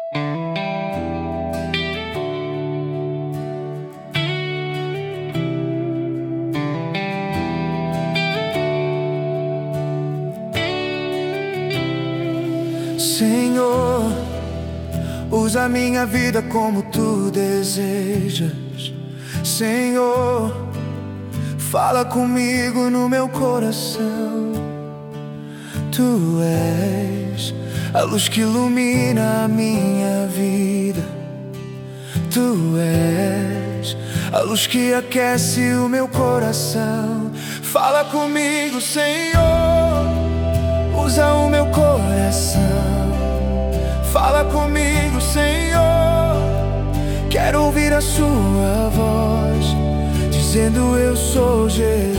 Senhor, usa minha vida como tu desejas. Senhor, fala comigo no meu coração. Tu és a luz que ilumina a minha vida. Tu és a luz que aquece o meu coração. Fala comigo, Senhor, usa o meu coração. Fala comigo, Senhor, quero ouvir a sua voz, dizendo eu sou Jesus,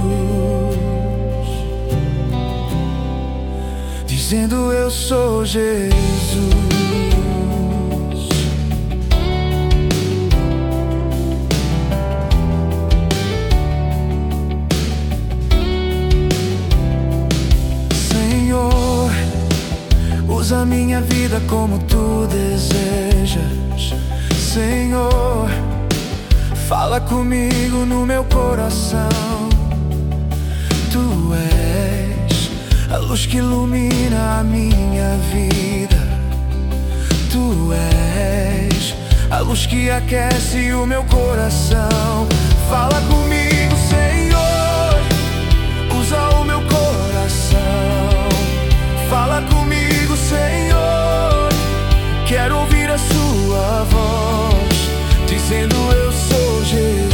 dizendo eu sou Jesus. Usa minha vida como tu desejas. Senhor, fala comigo no meu coração. Tu és a luz que ilumina a minha vida. Tu és a luz que aquece o meu coração. Fala comigo, Senhor, usa o meu coração. Fala comigo, Senhor, quero ouvir a sua voz, dizendo eu sou Jesus,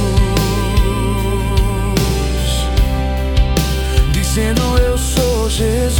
dizendo eu sou Jesus.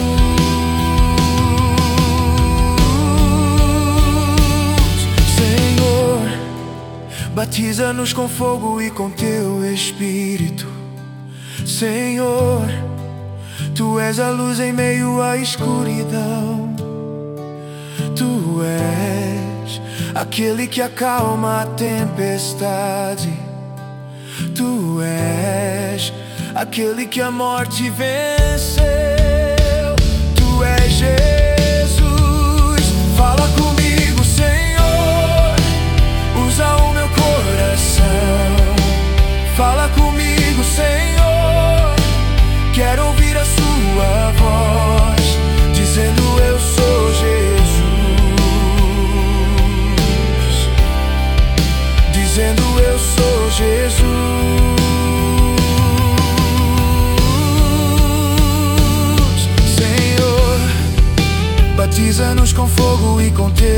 Senhor, batiza-nos com fogo e com teu Espírito. Senhor, tu és a luz em meio à escuridão. Tu és aquele que acalma a tempestade. Tu és aquele que a morte venceu. Tu és Jesus. Fala comigo, Senhor, usa o meu coração. Fala comigo, Senhor, quero ouvir a sua voz, dizendo eu sou Jesus, dizendo eu sou Jesus. Senhor, batiza-nos com fogo e com teu